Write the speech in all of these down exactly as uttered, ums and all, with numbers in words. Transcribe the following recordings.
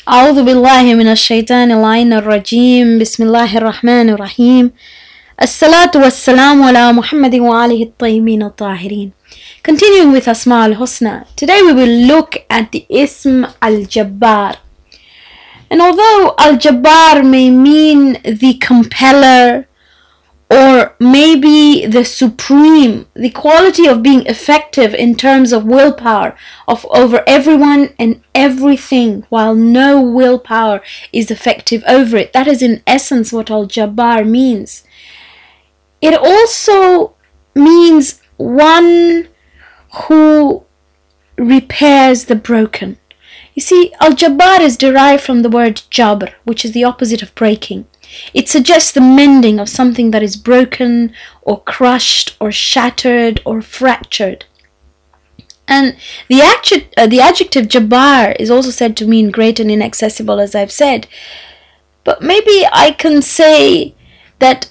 أعوذ بالله من الشيطان اللعين الرجيم بسم الله الرحمن الرحيم الصلاة والسلام على محمد وآله الطيبين الطاهرين. Continuing with Asma al-Husna, today we will look at the Ism al-Jabbar. And although al-Jabbar may mean the compeller or maybe the supreme, the quality of being effective in terms of willpower of over everyone and everything, while no willpower is effective over it. That is in essence what al-Jabbar means. It also means one who repairs the broken. You see, al-Jabbar is derived from the word jabr, which is the opposite of breaking. It suggests the mending of something that is broken or crushed or shattered or fractured. And the, adjective, uh, the adjective Jabbar is also said to mean great and inaccessible, as I've said. But maybe I can say that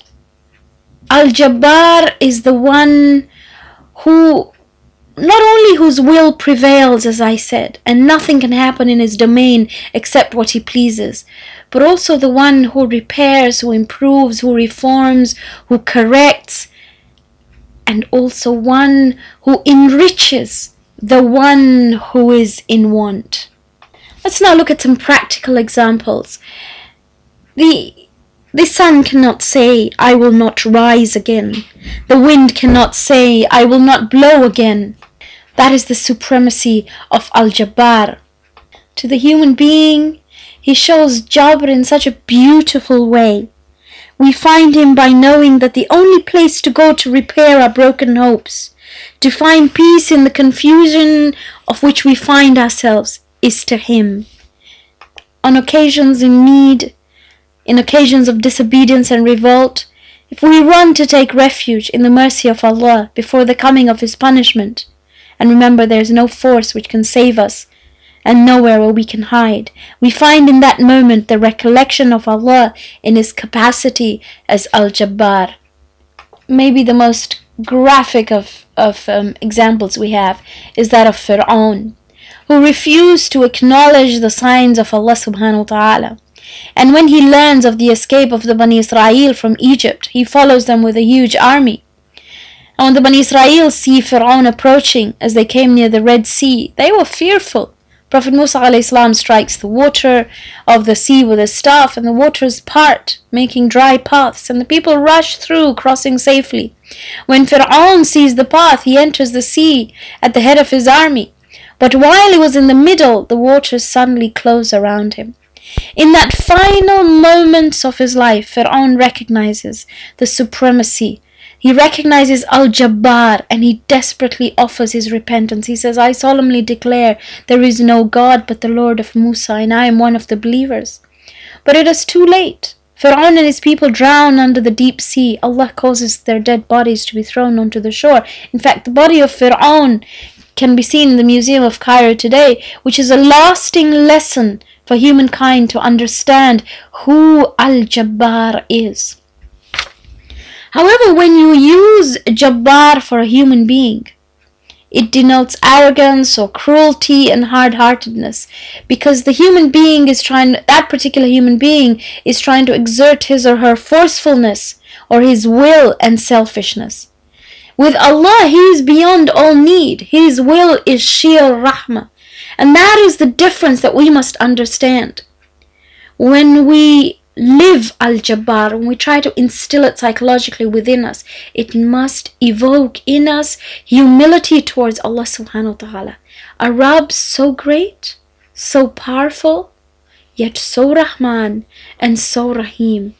Al-Jabbar is the one who, not only whose will prevails, as I said, and nothing can happen in his domain except what he pleases, but also the one who repairs, who improves, who reforms, who corrects, and also one who enriches the one who is in want. Let's now look at some practical examples. The The sun cannot say, I will not rise again. The wind cannot say, I will not blow again. That is the supremacy of Al-Jabbar. To the human being, he shows Jabr in such a beautiful way. We find him by knowing that the only place to go to repair our broken hopes, to find peace in the confusion of which we find ourselves, is to him. On occasions in need, in occasions of disobedience and revolt, if we run to take refuge in the mercy of Allah before the coming of His punishment, and remember there is no force which can save us, and nowhere where we can hide, we find in that moment the recollection of Allah in His capacity as Al-Jabbar. Maybe the most graphic of, of um, examples we have is that of Fir'aun, who refused to acknowledge the signs of Allah subhanahu wa ta'ala. And when he learns of the escape of the Bani Israel from Egypt, he follows them with a huge army. And when the Bani Israel see Fir'aun approaching as they came near the Red Sea, they were fearful. Prophet Musa alayhi salam strikes the water of the sea with his staff, and the waters part, making dry paths, and the people rush through, crossing safely. When Fir'aun sees the path, he enters the sea at the head of his army. But while he was in the middle, the waters suddenly close around him. In that final moments of his life, Fir'aun recognizes the supremacy. He recognizes Al-Jabbar, and he desperately offers his repentance. He says, I solemnly declare there is no God but the Lord of Musa, and I am one of the believers. But it is too late. Fir'aun and his people drown under the deep sea. Allah causes their dead bodies to be thrown onto the shore. In fact, the body of Fir'aun can be seen in the Museum of Cairo today, which is a lasting lesson for humankind to understand who Al-Jabbar is. However, when you use Jabbar for a human being, it denotes arrogance or cruelty and hard-heartedness, because the human being is trying, that particular human being is trying to exert his or her forcefulness or his will and selfishness. With Allah, He is beyond all need. His will is sheer rahmah. And that is the difference that we must understand. When we live Al-Jabbar, when we try to instill it psychologically within us, it must evoke in us humility towards Allah subhanahu wa ta'ala. A Rabb so great, so powerful, yet so Rahman and so Rahim.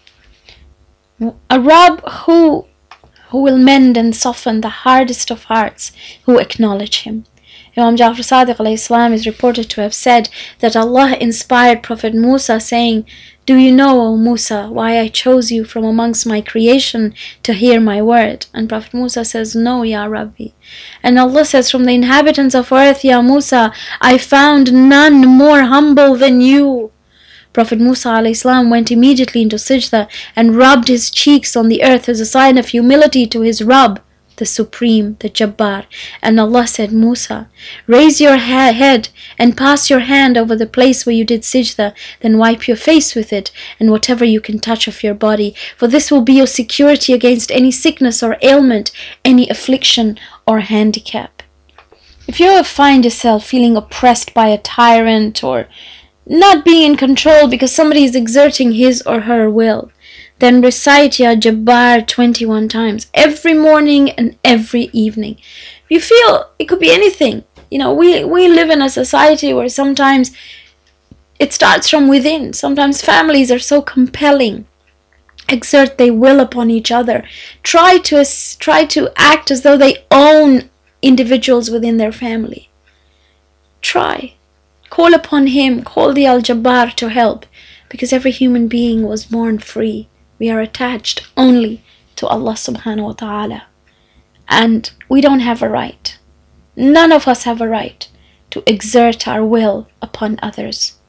A Rabb who, who will mend and soften the hardest of hearts who acknowledge Him. Imam Ja'far Sadiq alayhi salam is reported to have said that Allah inspired Prophet Musa, saying, Do you know, O Musa, why I chose you from amongst my creation to hear my word? And Prophet Musa says, No, Ya Rabbi. And Allah says, From the inhabitants of earth, Ya Musa, I found none more humble than you. Prophet Musa alayhi salam went immediately into Sajda and rubbed his cheeks on the earth as a sign of humility to his Rabb. the Supreme, the Jabbar. And Allah said, Musa, raise your ha head and pass your hand over the place where you did sajda, then wipe your face with it and whatever you can touch of your body, for this will be your security against any sickness or ailment, any affliction or handicap. If you ever find yourself feeling oppressed by a tyrant or not being in control because somebody is exerting his or her will, then recite Ya Jabbar twenty-one times, every morning and every evening. If you feel, it could be anything. You know, we, we live in a society where sometimes it starts from within. Sometimes families are so compelling, exert their will upon each other, try to, try to act as though they own individuals within their family. Try. Call upon Him, call the Al-Jabbar to help, because every human being was born free. We are attached only to Allah subhanahu wa ta'ala. And we don't have a right, none of us have a right to exert our will upon others.